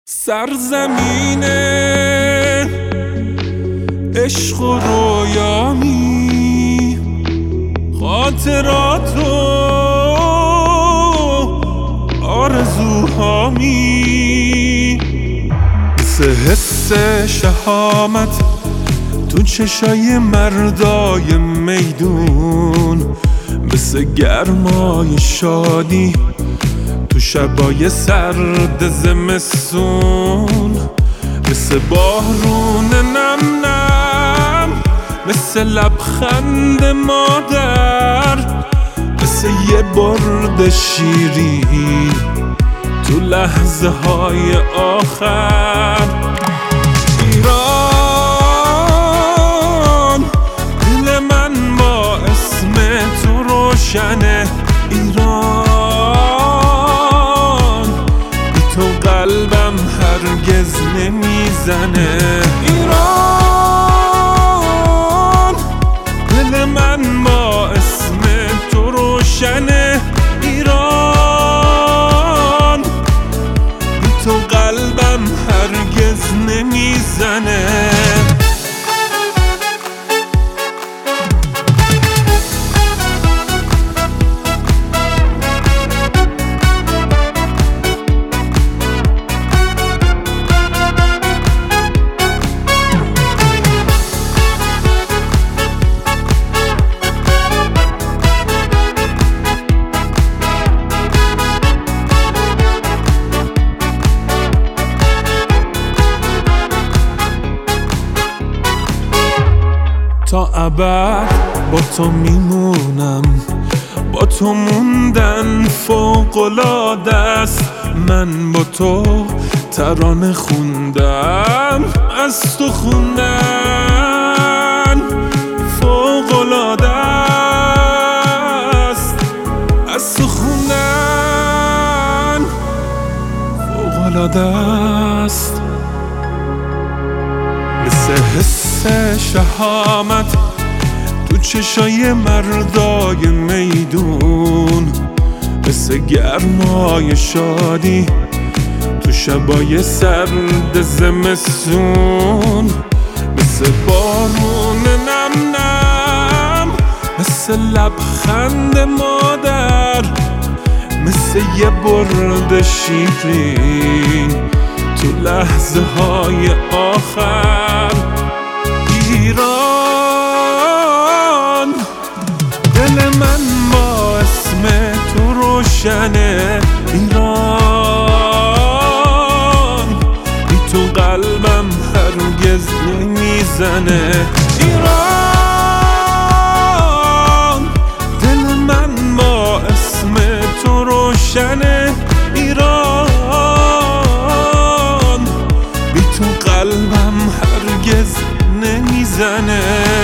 سرزمین عشق و رویامی، خاطرات و آرزوهامی، مثل حس شهامت تو چشای مردای میدون، مثل گرمای شادی تو شبای سرد زمستون، مثل بارون نم نم، مثل لبخند مادر، مثل یه برد شیرین تو لحظه های آخر. ایران دل من با اسم تو روشنه، ایران بی تو قلبم هرگز نمیزنه. ایران دل من با اسم تو روشنه، ایران بی تو قلبم هرگز نمیزنه. تا ابد با تو میمونم، با تو موندن فوق‌العاده است. من با تو ترانه خوندم، از تو خوندن فوق‌العاده است. از تو خوندن فوق‌العاده است. مثل حس شهامت تو چشای مردای میدون، مثل گرمای شادی تو شبای سرد زمستون، مثل بارون نم نم، مثل لبخند مادر، مثل یه برد شیرین تو لحظه های آخر. ایران دل من با اسم تو روشنه، ایران بی تو قلبم هرگز نمیزنه. ایران دل من با اسم تو روشنه، ایران بی تو قلبم هرگز نمیزنه.